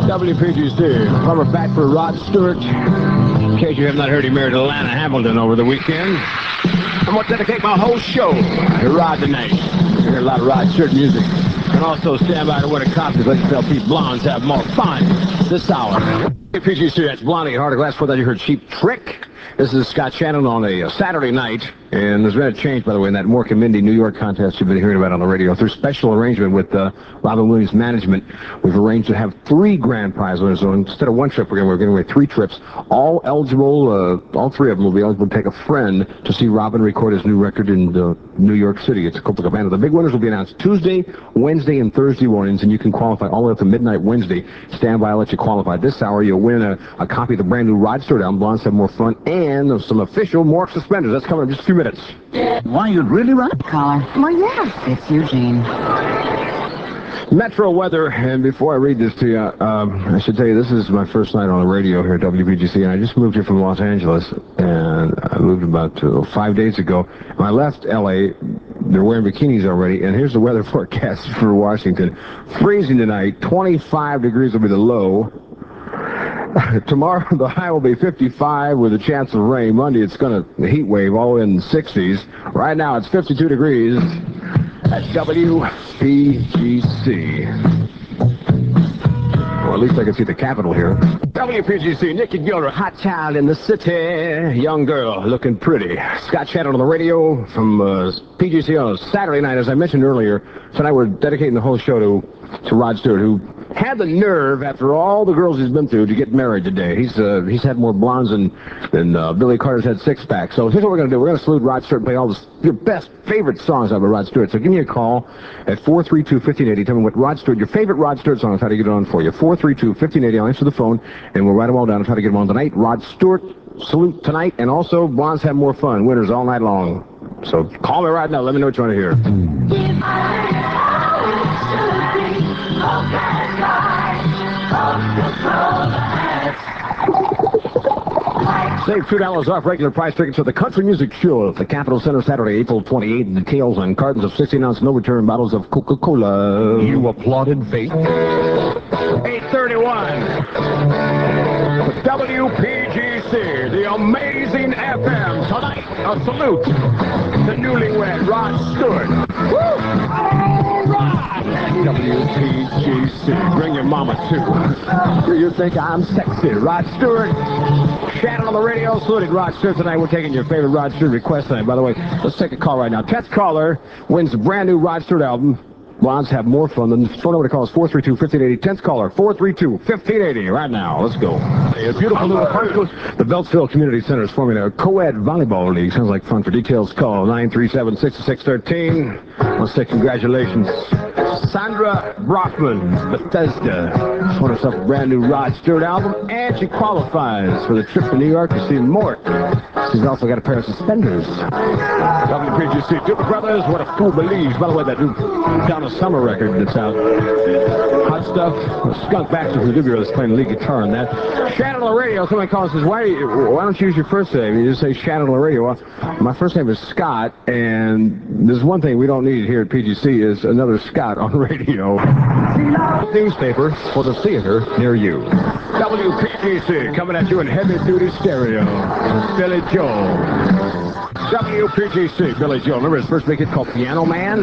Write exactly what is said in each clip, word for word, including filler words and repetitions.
W P G C. Plumber back for Rod Stewart. In case you have not heard, he married Alana Hamilton over the weekend. I'm going to dedicate my whole show to Rod tonight. You hear a lot of Rod Stewart music. And also stand by to win a copy. Let you tell Pete Blondes have more fun this hour. W P G C, that's Blondie Heart of Glass. For that, you heard Cheap Trick. This is Scott Shannon on a, a Saturday night, and there's been a change, by the way, in that Mork and Mindy New York contest you've been hearing about on the radio. Through special arrangement with uh, Robin Williams Management, we've arranged to have three grand prize winners. So instead of one trip, we're going we're giving away three trips. All eligible, uh, all three of them will be eligible to take a friend to see Robin record his new record in uh, New York City. It's a Copacabana. The big winners will be announced Tuesday, Wednesday, and Thursday mornings, and you can qualify all the way up to midnight Wednesday. Stand by, I'll let you qualify. This hour, you'll win a, a copy of the brand new Rod Stewart album, Blondes Have More Fun, and some official Mork suspenders. That's coming in just a few minutes. Why, you'd really run? Caller. Well, yes. It's Eugene. Metro weather, and before I read this to you, um, I should tell you, this is my first night on the radio here at W P G C, and I just moved here from Los Angeles, and I moved about uh, five days ago. When I left L A, they're wearing bikinis already, and here's the weather forecast for Washington. Freezing tonight, twenty-five degrees will be the low. Tomorrow, the high will be fifty-five with a chance of rain. Monday, it's going to, the heat wave all in the sixties. Right now, it's fifty-two degrees at W P G C. Well, at least I can see the Capitol here. W P G C, Nikki Gilder, hot child in the city. Young girl, looking pretty. Scott Shannon on the radio from uh, P G C on a Saturday night. As I mentioned earlier, tonight we're dedicating the whole show to, to Rod Stewart, who had the nerve, after all the girls he's been through, to get married today. He's uh, he's had more blondes than, than uh, Billy Carter's had six-packs. So here's what we're going to do. We're going to salute Rod Stewart and play all the, your best favorite songs of Rod Stewart. So give me a call at four three two, one five eight zero. Tell me what Rod Stewart, your favorite Rod Stewart song is, how to get it on for you. four three two, one five eight zero. I'll answer the phone, and we'll write them all down and try to get them on tonight. Rod Stewart, salute tonight, and also Blondes Have More Fun. Winners all night long. So call me right now. Let me know what you want to hear. Save two dollars off regular price tickets at the Country Music Show at the Capitol Center Saturday, April twenty-eighth. Details on cartons of sixteen-ounce no-return bottles of Coca-Cola. You applauded fate. eight thirty-one. W P G C, the amazing F M. Tonight, a salute to newlywed Rod Stewart. Woo! All right! W P G C, bring your mama too. Do you think I'm sexy? Rod Stewart. Shannon on the radio, saluting Rod Stewart tonight. We're taking your favorite Rod Stewart request tonight. By the way, let's take a call right now. tenth caller wins the brand new Rod Stewart album. Blondes Have More Fun. The phone number to call is four three two, one five eight zero. tenth caller, four three two, one five eight zero. Right now, let's go. A beautiful new apartment. The Beltsville Community Center is forming a co-ed volleyball league. Sounds like fun. For details, call nine three seven, six six one three. Let's say congratulations. Sandra Brockman, Bethesda. She won herself a brand new Rod Stewart album, and she qualifies for the trip to New York to see Mork. She's also got a pair of suspenders. W P G C, Duke Brothers, What a Fool Believes. By the way, that Duke Donna Summer record that's out. Hot stuff. Skunk Baxter from the Doobie Brothers playing lead guitar on that. Shannon on the radio. Somebody calls and says, why, why don't you use your first name? You just say Shannon on the radio. Well, my first name is Scott, and there's one thing we don't need here at P G C is another Scott on radio. Newspaper for the theater near you. W P G C coming at you in heavy-duty stereo. Billy Joel. W P G C, Billy Joel. Remember his first big hit called Piano Man?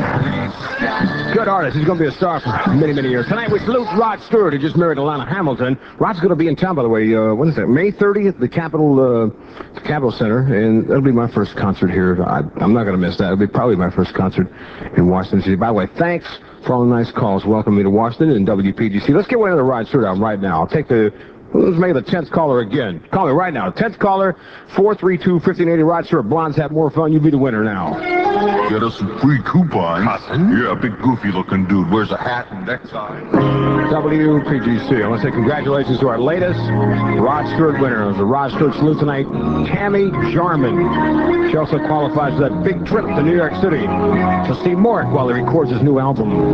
Good artist. He's going to be a star for many, many years. Tonight we salute Rod Stewart, who just married Alana Hamilton. Rod's going to be in town, by the way. Uh, when is that? May thirtieth, the Capitol, uh, the Capitol Center, and that'll be my first concert here. I, I'm not going to miss that. It'll be probably my first concert in Washington City. By the way, thanks for all the nice calls. Welcome me to Washington and W P G C. Let's get one of the Rod Stewart album right now. I'll take the... Let's make the tenth caller again. Call me right now. tenth caller, four three two, one five eight zero. Rod Stewart, Blondes Have More Fun. You be the winner now. Get us some free coupons. Cousin? Yeah, big goofy-looking dude. Wears a hat and necktie. W P G C. I want to say congratulations to our latest Rod Stewart winner. It was a Rod Stewart salute tonight, Tammy Jarman. She also qualifies for that big trip to New York City to see Mork while he records his new album.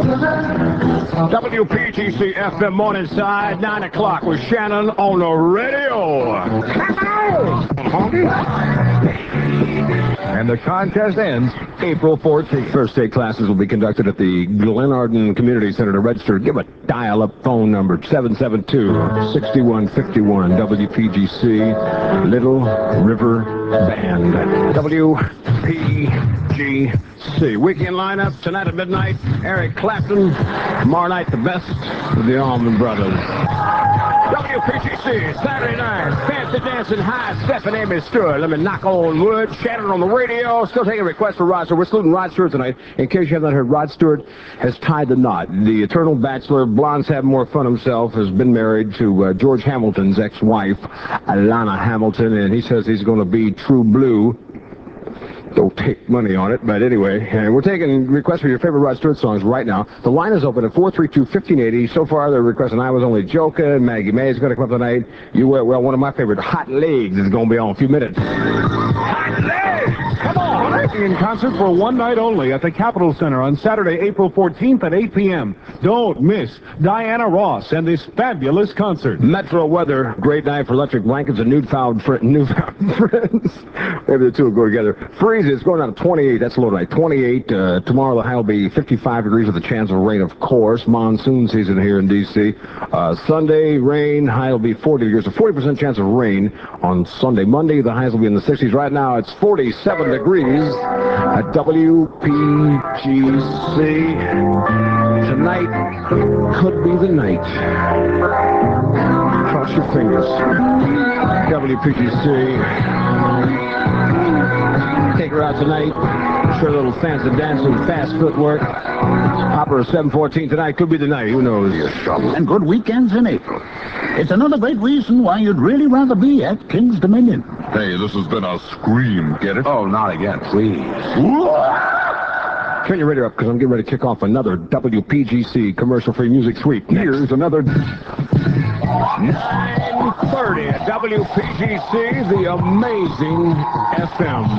W P G C F M Morningside, nine o'clock with Shannon on the radio. And the contest ends April fourteenth. First day classes will be conducted at the Glenarden Community Center. To register, give a dial-up phone number, seven seven two, six one five one, W P G C, Little River Band. W P G C. Weekend lineup, tonight at midnight, Eric Clapton. Tomorrow night, the best of the Allman Brothers. W P G C, Saturday night, fancy dancing, high stepping Amy Stewart. Let me knock on wood. Shannon on the radio. Still taking requests for Rod Stewart. We're saluting Rod Stewart tonight. In case you have not heard, Rod Stewart has tied the knot. The eternal bachelor, blondes have more fun himself, has been married to uh, George Hamilton's ex-wife, Alana Hamilton, and he says he's going to be true blue. Don't take money on it, but anyway, uh, we're taking requests for your favorite Rod Stewart songs right now. The line is open at four three two, one five eight zero. So far, they're requesting I Was Only Joking. Maggie May is going to come up tonight. You Wear Well, one of my favorite, Hot Legs, is going to be on in a few minutes. Hot Legs! Come on! In concert for one night only at the Capitol Center on Saturday, April fourteenth at eight p m Don't miss Diana Ross and this fabulous concert. Metro weather, great night for electric blankets and newfound, fr- newfound friends. Maybe the two will go together. Freeze is going down to twenty-eight. That's low tonight. twenty-eight. Uh, tomorrow the high will be fifty-five degrees with a chance of rain, of course. Monsoon season here in D C. Uh, Sunday, rain. High will be forty degrees. A forty percent chance of rain on Sunday. Monday, the highs will be in the sixties. Right now, it's forty-seven degrees at W P G C. Tonight could be the night. Cross your fingers. W P G C. Take her out tonight. Sure, little fancy dancing, fast footwork. Hopper seven fourteen tonight could be the night. Who knows? And good weekends in April. It's another great reason why you'd really rather be at King's Dominion. Hey, this has been a scream. Get it? Oh, not again, please. Turn your radio up because I'm getting ready to kick off another W P G C commercial-free music suite. Here's another nine thirty at W P G C, the amazing F M.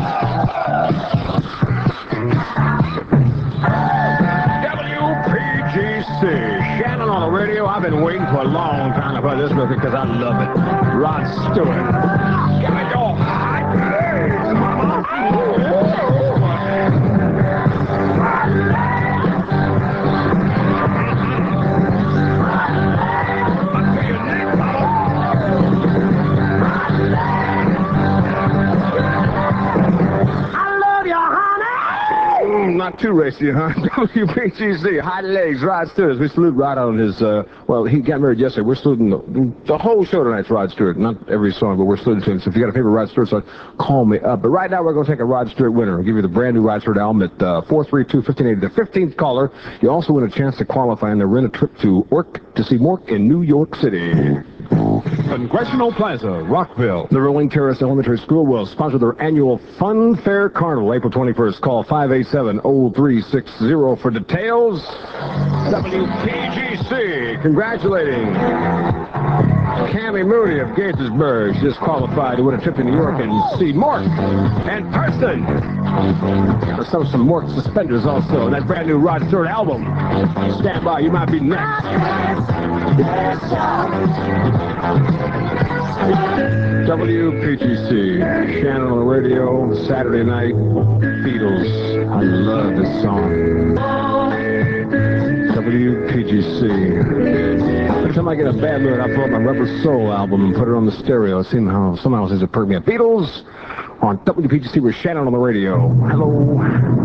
W P G C. Shannon on the radio. I've been waiting for a long time to play this record because I love it. Rod Stewart. Give me your hot legs, mama. Not too racy, huh? W P G C, hot legs, Rod Stewart. We salute Rod on his, uh, well, he got married yesterday. We're saluting the, the whole show tonight's Rod Stewart. Not every song, but we're saluting to him. So if you got a favorite Rod Stewart song, call me up. But right now, we're going to take a Rod Stewart winner. I'll give you the brand new Rod Stewart album at uh, four three two, one five eight zero. The fifteenth caller, you also win a chance to qualify and to win a trip to Ork to see Mork in New York City. Congressional Plaza, Rockville. The Rolling Terrace Elementary School will sponsor their annual Fun Fair Carnival, April twenty-first. Call five eight seven, zero three six zero for details. W P G C, congratulating Cammie Mooney of Gaithersburg. She's qualified to win a trip to New York and see Mork in person. There's some, some Mork suspenders also. That brand new Rod Stewart album. Stand by, you might be next. W P G C, Shannon on the radio, Saturday night, Beatles. I love this song. W P G C. Every time I get a bad mood, I pull up my Rubber Soul album and put it on the stereo. It seems how somehow it seems to perk me up. Beatles on W P G C with Shannon on the radio. Hello.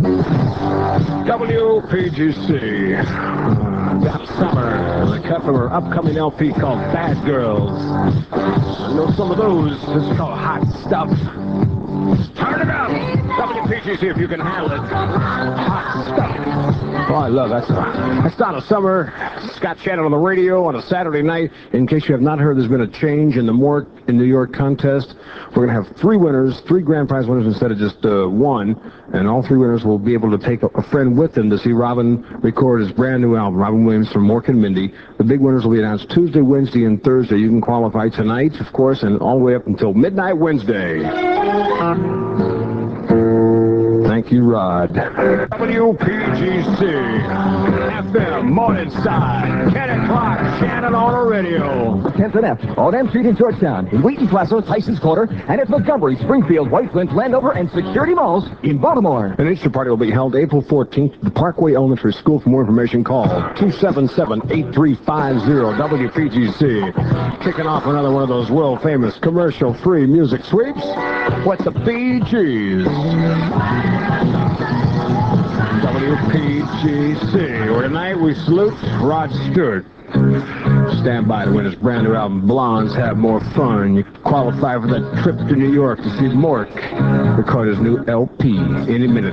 W P G C. Uh, that summer, the cut from her upcoming L P called Bad Girls. I know some of those. This is called Hot Stuff. Turn it up. W P G C if you can handle it. Hot Stuff. Oh, I love that song. That's Donna Summer. Scott Shannon on the radio on a Saturday night. In case you have not heard, there's been a change in the Mork in New York contest. We're going to have three winners, three grand prize winners instead of just uh, one. And all three winners will be able to take a, a friend with them to see Robin record his brand new album, Robin Williams from Mork and Mindy. The big winners will be announced Tuesday, Wednesday, and Thursday. You can qualify tonight, of course, and all the way up until midnight Wednesday. Thank you. Lucky Rod. W P G C, F M, Morningside, ten o'clock, Shannon on the radio. tenth and F, on M Street in Georgetown, in Wheaton Plaza, Tyson's Corner, and at Montgomery, Springfield, White Flint, Landover, and Security Malls in Baltimore. An Easter party will be held April fourteenth at the Parkway Elementary School. For more information, call two seven seven, eight three five zero. W P G C. Kicking off another one of those world-famous commercial-free music sweeps with the Bee Gees. W P G C, where tonight we salute Rod Stewart. Stand by to win his brand new album, Blondes Have More Fun. You qualify for that trip to New York to see Mork record his new L P any minute.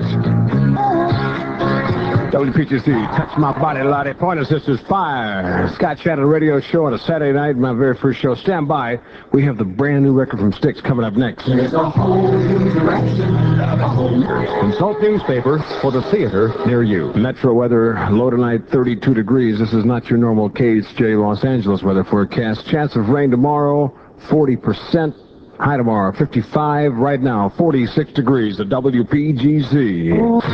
W P G C, Touch My Body, Lottie, Pointer Sisters, Fire. Scott Shannon radio show on a Saturday night, my very first show. Stand by. We have the brand new record from Styx coming up next. Consult newspaper for the theater near you. Metro weather, low tonight, thirty-two degrees. This is not your normal K H J Los Angeles weather forecast. Chance of rain tomorrow, forty percent. High tomorrow, fifty-five. Right now, forty-six degrees at W P G C.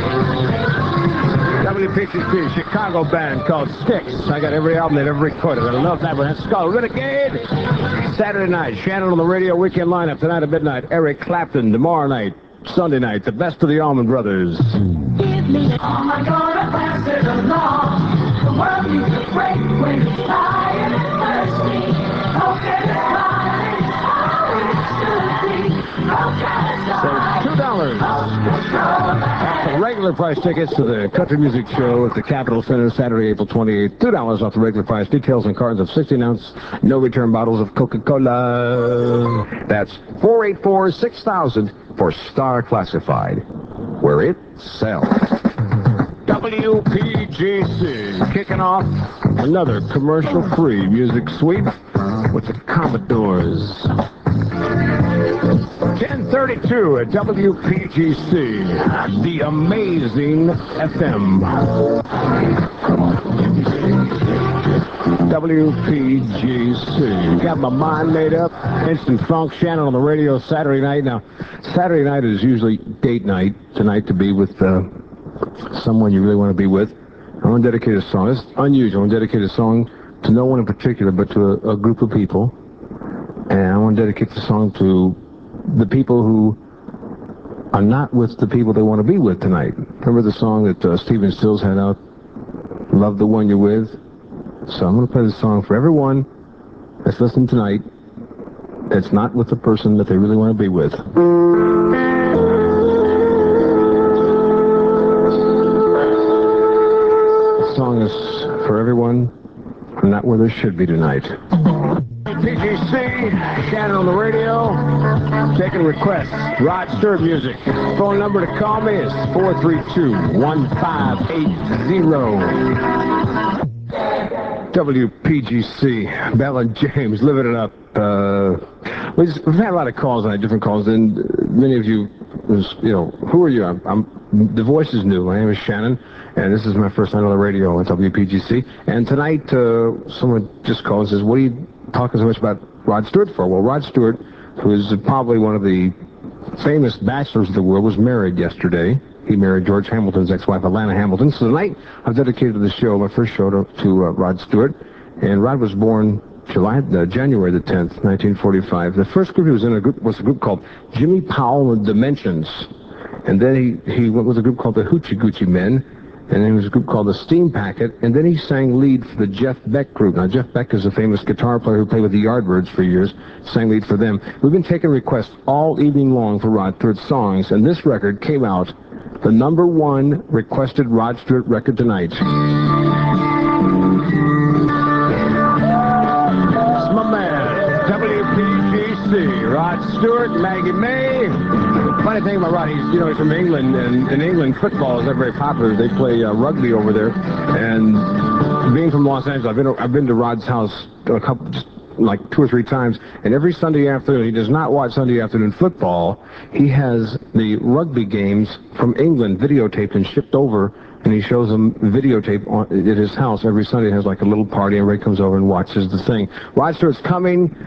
W P G C, Chicago band called Styx. I got every album they've ever recorded. I love that one. That's called Renegade. Saturday night, Shannon on the radio weekend lineup. Tonight at midnight, Eric Clapton. Tomorrow night, Sunday night, the best of the Allman Brothers. Give me all my gonna pass it along. The world needs a break when it's tired and thirsty. Okay, it's fine. How it should be. So two dollars. That's the regular price tickets to the country music show at the Capitol Center Saturday, April twenty-eighth. Two dollars off the regular price. Details and cartons of sixteen ounce, no return bottles of Coca-Cola. That's four eight four, six thousand for Star Classified, where it sells. W P G C kicking off another commercial-free music sweep with the Commodores. ten thirty-two at W P G C, the amazing F M. W P G C. Got my mind made up. Instant Funk, Shannon on the radio Saturday night. Now, Saturday night is usually date night. Tonight to be with uh, someone you really want to be with. I want to dedicate a song. It's unusual. I want to dedicate a song to no one in particular, but to a, a group of people. And I want to dedicate the song to the people who are not with the people they want to be with tonight. Remember the song that uh, Stephen Stills had out, Love the One You're With? So I'm going to play this song for everyone that's listening tonight that's not with the person that they really want to be with. The song is for everyone not where they should be tonight. P G C, Shannon on the radio, taking requests. Rod Stewart music. Phone number to call me is four three two, one five eight zero. W P G C, Bella and James, living it up. Uh, we just, we've had a lot of calls on different calls, and many of you, was, you know, who are you? I'm, I'm, the voice is new. My name is Shannon, and this is my first night on the radio at W P G C. And tonight, uh, someone just called and says, what are you talking so much about Rod Stewart for? Well, Rod Stewart, who is probably one of the famous bachelors of the world, was married yesterday. He married George Hamilton's ex-wife, Alana Hamilton. So tonight, I've dedicated the show, my first show, to, to uh, Rod Stewart. And Rod was born July, uh, January the tenth, nineteen forty-five. The first group he was in a group was a group called Jimmy Powell and Dimensions. And then he, he went with a group called the Hoochie Goochie Men. And then there was a group called the Steam Packet. And then he sang lead for the Jeff Beck group. Now, Jeff Beck is a famous guitar player who played with the Yardbirds for years. Sang lead for them. We've been taking requests all evening long for Rod Stewart songs. And this record came out the number one requested Rod Stewart record tonight. It's my man, W P G C, Rod Stewart, Maggie May. Funny thing about Rod, he's, you know, he's from England, and in England, football is not very popular. They play uh, rugby over there. And being from Los Angeles, I've been, I've been to Rod's house a couple, just like two or three times, and every Sunday afternoon, he does not watch Sunday afternoon football. He has the rugby games from England videotaped and shipped over, and he shows them videotape on, at his house every Sunday. He has like a little party, and Ray comes over and watches the thing. Rod Stewart's coming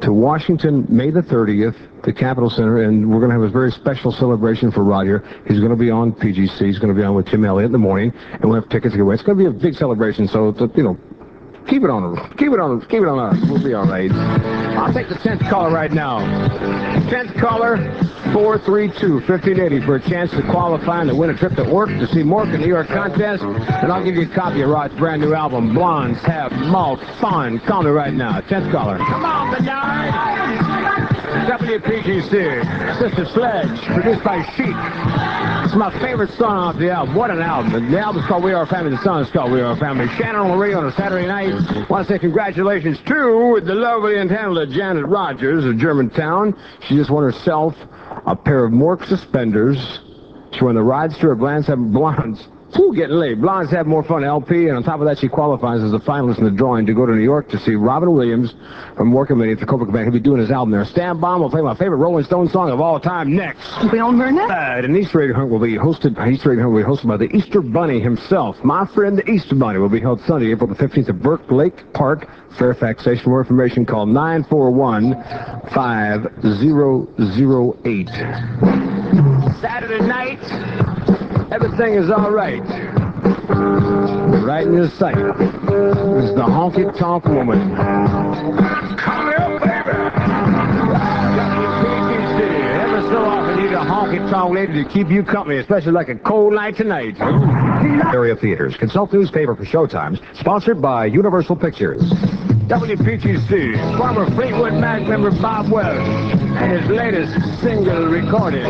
to Washington, May the thirtieth, the Capitol Center, and we're going to have a very special celebration for Roger. He's going to be on P G C. He's going to be on with Jim Elliott in the morning, and we'll have tickets to give away. It's going to be a big celebration, so, it's a, you know, keep it on, keep it on, keep it on us. We'll be all right. I'll take the tenth caller right now. tenth caller, four three two, fifteen eighty for a chance to qualify and to win a trip to work to see Mork in the New York contest. And I'll give you a copy of Rod's brand new album, Blondes Have More Fun. Call me right now. tenth caller. Come on, Bernard. W P G C, Sister Sledge, produced by Chic. It's my favorite song off the album. What an album. The album's called We Are Family. The song is called We Are Family. Shannon on the radio on a Saturday night. Want to say congratulations to the lovely and talented Janet Rogers of Germantown. She just won herself a pair of Mork suspenders. She won the Rod Stewart Blondes Have Blondes. Whew, getting late. Blondes Have More Fun L P, and on top of that, she qualifies as a finalist in the drawing to go to New York to see Robin Williams from Mork and Minnie at the Copacabana. He'll be doing his album there. Stan Bomb will play my favorite Rolling Stone song of all time next. We don't learn that? Uh, and Easter egg hunt will be hosted. Easter egg hunt will be hosted by the Easter Bunny himself. My friend, the Easter Bunny, will be held Sunday, April the fifteenth at Burke Lake Park, Fairfax Station. For more information, call nine four one, five zero zero eight. Saturday night. Everything is all right. Right in your sight is the honky-tonk woman. Come here, baby. Ever so often you need a honky-tonk lady to keep you company, especially like a cold night tonight. Area theaters. Consult newspaper for showtimes. Sponsored by Universal Pictures. W P G C, former Fleetwood Mac member Bob Welch, and his latest single recorded.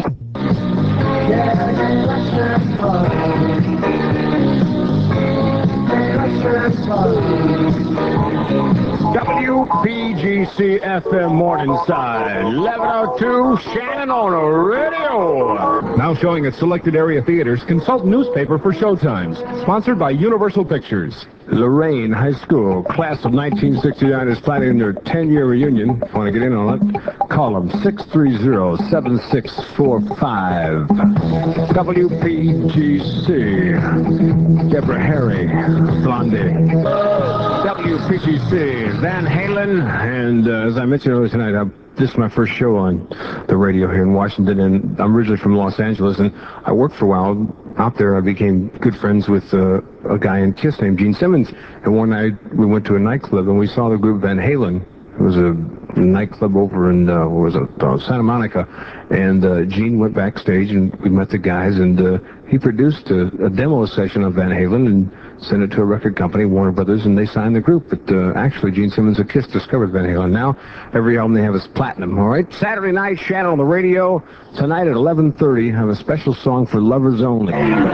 W P G C F M Morningside, eleven oh two, Shannon on the radio. Now showing at selected area theaters. Consult newspaper for showtimes. Sponsored by Universal Pictures. Lorraine High School, class of nineteen sixty-nine, is planning their ten-year reunion. Want to get in on it? Call them six three zero, seven six four five. W P G C, Deborah Harry, Blondie. W P G C, Van Halen, and uh, as I mentioned earlier tonight, I, this is my first show on the radio here in Washington, and I'm originally from Los Angeles, and I worked for a while out there. I became good friends with uh, a guy in KISS named Gene Simmons, and one night we went to a nightclub and we saw the group Van Halen. It was a nightclub over in uh, what was it, uh, Santa Monica, and uh, Gene went backstage and we met the guys, and uh, he produced a, a demo session of Van Halen and sent it to a record company, Warner Brothers, and they signed the group. But uh, actually, Gene Simmons of KISS discovered Van Halen. Now, every album they have is platinum, all right? Saturday night, Shannon on the radio. Tonight at eleven thirty, I have a special song for lovers only.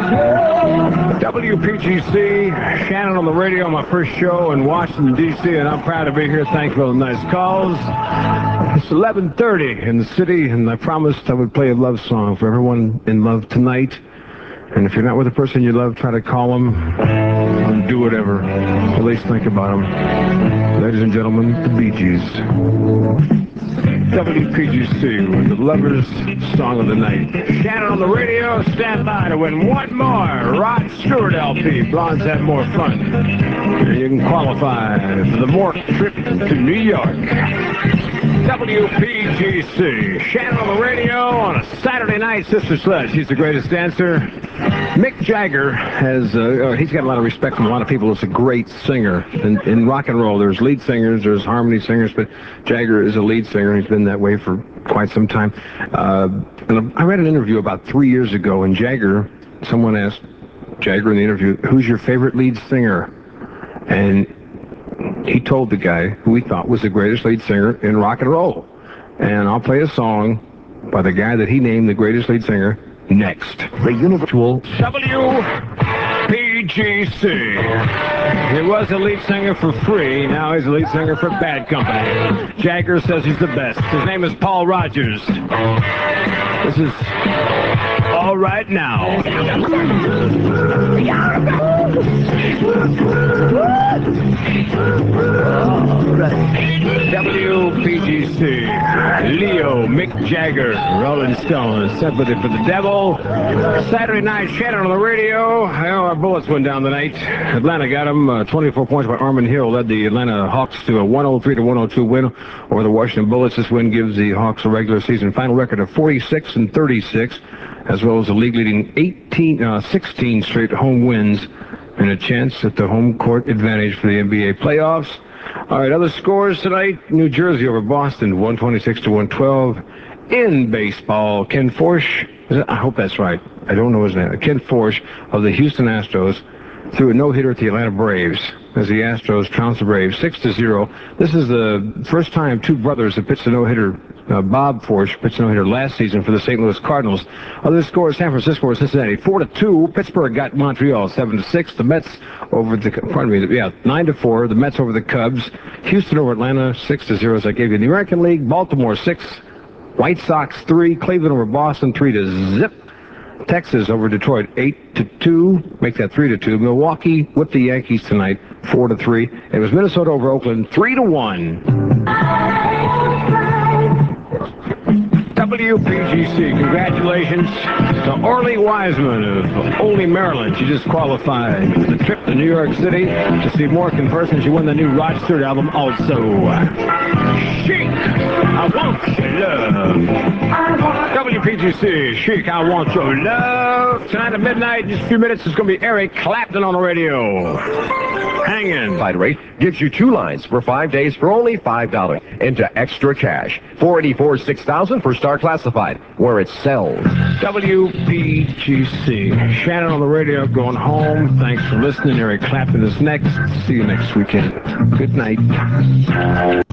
W P G C, Shannon on the radio, my first show in Washington, D C, and I'm proud to be here. Thanks for the nice calls. It's eleven thirty in the city, and I promised I would play a love song for everyone in love tonight. And if you're not with the person you love, try to call them and do whatever. At least think about them. Ladies and gentlemen, the Bee Gees. W P G C with the Lovers Song of the Night. Shannon on the radio, stand by to win one more Rod Stewart L P, Blondes Have More Fun. And you can qualify for the Mork trip to New York. W P G C, Shannon on the radio on a Saturday night. Sister Sledge, she's the greatest dancer. Mick Jagger has, uh, he's got a lot of respect from a lot of people. He's a great singer. In, in rock and roll, there's lead singers, there's harmony singers, but Jagger is a lead singer. He's been that way for quite some time. Uh, and I read an interview about three years ago, and Jagger, someone asked Jagger in the interview, who's your favorite lead singer? And he told the guy who he thought was the greatest lead singer in rock and roll. And I'll play a song by the guy that he named the greatest lead singer next. The Universal W P G C. He was a lead singer for Free, now he's a lead singer for Bad Company. Jagger says he's the best. His name is Paul Rogers. This is All Right Now. W P G C, Leo, Mick Mick Jagger, Rolling Stones, Sympathy for the Devil. Saturday night, Shannon on the radio. Well, our Bullets went down tonight. Atlanta got them. Uh, twenty-four points by Armin Hill led the Atlanta Hawks to a one oh three to one oh two win over the Washington Bullets. This win gives the Hawks a regular season final record of forty-six and thirty-six, as well as a league-leading eighteen, uh, sixteen straight home wins and a chance at the home court advantage for the N B A playoffs. All right, other scores tonight. New Jersey over Boston, one twenty-six to one twelve. In baseball, Ken Forsch, is it, I hope that's right. I don't know his name. Ken Forsch of the Houston Astros threw a no-hitter at the Atlanta Braves as the Astros trounced the Braves six to zero. This is the first time two brothers have pitched a no-hitter. Uh, Bob Forsch pitched a no-hitter last season for the Saint Louis Cardinals. Other scores: San Francisco over Cincinnati, four to two. Pittsburgh got Montreal, seven to six. The Mets over the, pardon me, yeah, nine to four. The Mets over the Cubs. Houston over Atlanta, six to zero. As I gave you in the American League, Baltimore six. White Sox three. Cleveland over Boston, three to zip. Texas over Detroit, eight to two. Make that three to two. Milwaukee with the Yankees tonight, four to three. It was Minnesota over Oakland, three to one. W P G C, congratulations to Orly Wiseman of Olney, Maryland. She just qualified for the trip to New York City to see Mork in person. She won the new Rod Stewart album also. Chic, I Want Your Love. W P G C, Chic, I Want Your Love. Tonight at midnight, in just a few minutes, it's going to be Eric Clapton on the radio. Hanging. Side rate gives you two lines for five days for only five dollars into extra cash. four eighty-four six thousand for Star Classified, where it sells. W P G C. Shannon on the radio, going home. Thanks for listening. Eric Clapton is next. See you next weekend. Good night.